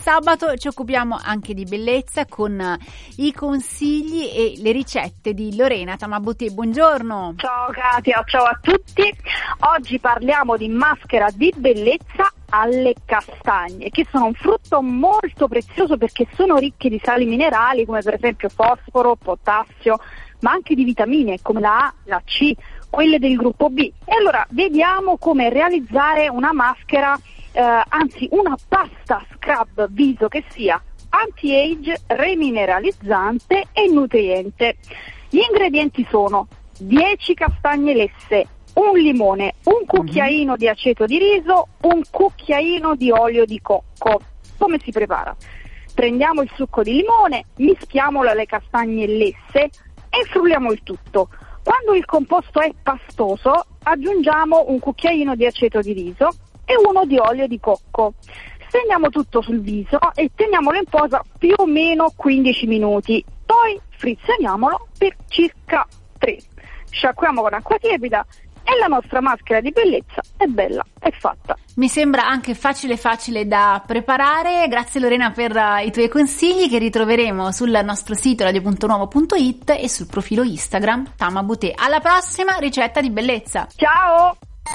sabato ci occupiamo anche di bellezza con i consigli e le ricette di Lorena Tamabuti. Buongiorno. Ciao Katia, ciao a tutti. Oggi parliamo di maschera di bellezza alle castagne, che sono un frutto molto prezioso perché sono ricche di sali minerali come per esempio fosforo, potassio, ma anche di vitamine come la A, la C, quelle del gruppo B. E allora vediamo come realizzare una maschera, anzi una pasta scrub viso che sia anti-age, remineralizzante e nutriente. Gli ingredienti sono 10 castagne lesse, un limone, un cucchiaino di aceto di riso, un cucchiaino di olio di cocco. Come si prepara? Prendiamo il succo di limone, mischiamolo alle castagne lesse e frulliamo il tutto. Quando il composto è pastoso, aggiungiamo un cucchiaino di aceto di riso e uno di olio di cocco. Stendiamo tutto sul viso e teniamolo in posa più o meno 15 minuti. Poi frizioniamolo per circa 3. Sciacquiamo con acqua tiepida e la nostra maschera di bellezza è bella, è fatta. Mi sembra anche facile da preparare. Grazie Lorena per i tuoi consigli che ritroveremo sul nostro sito radio.nuovo.it e sul profilo Instagram Tamabuti. Alla prossima ricetta di bellezza. Ciao!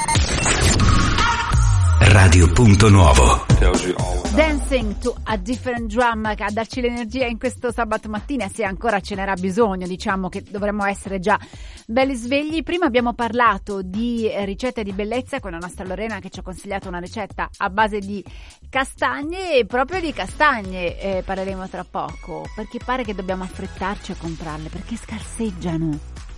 Radio.nuovo. Dancing to a different drum, a darci l'energia in questo sabato mattina, se ancora ce n'era bisogno. Diciamo che dovremmo essere già belli svegli. Prima abbiamo parlato di ricette di bellezza con la nostra Lorena che ci ha consigliato una ricetta a base di castagne, e proprio di castagne parleremo tra poco, perché pare che dobbiamo affrettarci a comprarle perché scarseggiano.